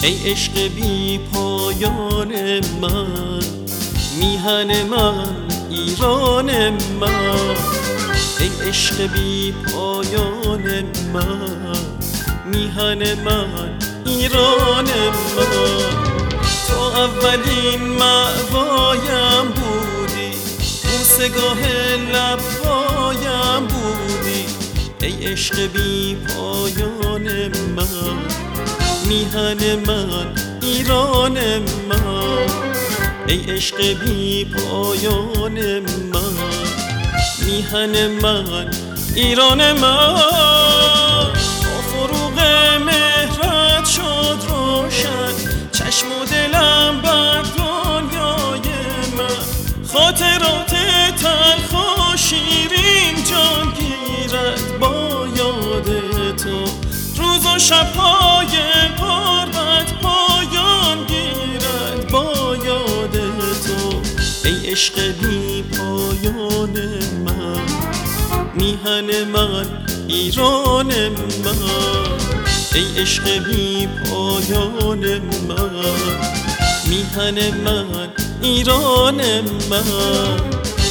ای عشق بی پایان من، میهن من، ایران من. ای عشق بی پایان من، میهن من، ایران من. تو اولین مأوایم بودی، بوسگاه لبهایم بودی. ای عشق بی پایان من، میهن من، ایران من. ای عشق بی پایان من، میهن من، ایران من. با فروغ مهرت شد روشن چشم و دلم بر دنیای من. خاطرات تلخ و شیرین جان گیرد با یاد تو. روز و شب‌های غربت پایان گیرد با یاد تو. ای عشق بی پایان من، میهن من، ایران من. ای عشق بی پایان من، میهن من، ایران من.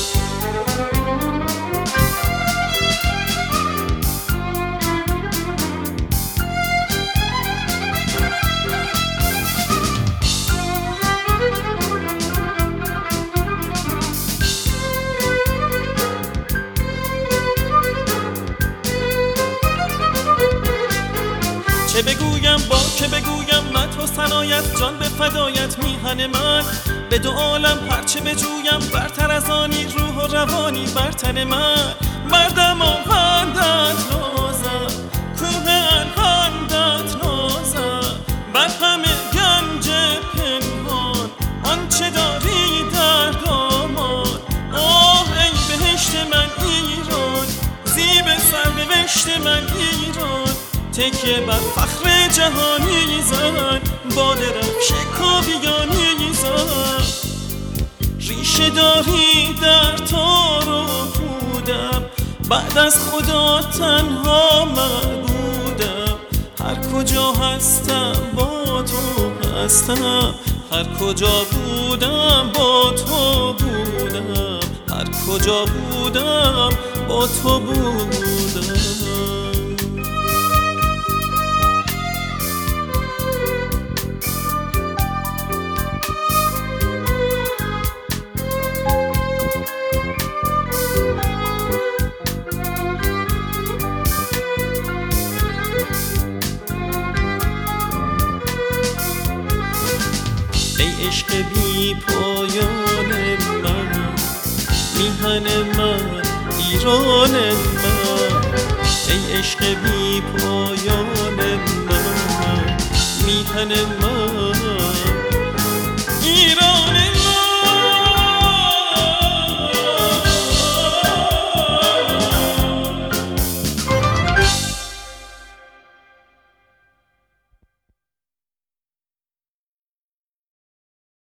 چه بگویم با که بگویم مدح و ثنایت، جان به فدایت میهن من. به دو عالم هرچه بجویم برتر از آنی، روح و روانی بر تن من. بر دماوندت نازم، کوه الوندت نازم. بر همه گنج پنهان آنچه داری در دامان. آه ای بهشت من ایران، زیب سرنوشت من ایران. تکیه بر فخر جهانی زن، با درفش کاویانی زن. ریشه داری در تار و پودم، بعد از خدا تنها معبودم. هر کجا هستم با تو هستم، هر کجا بودم با تو بودم. هر کجا بودم با تو بودم. ای عشق بی پایان من، میهن من، ایران من. ای عشق بی پایان من، میهن من،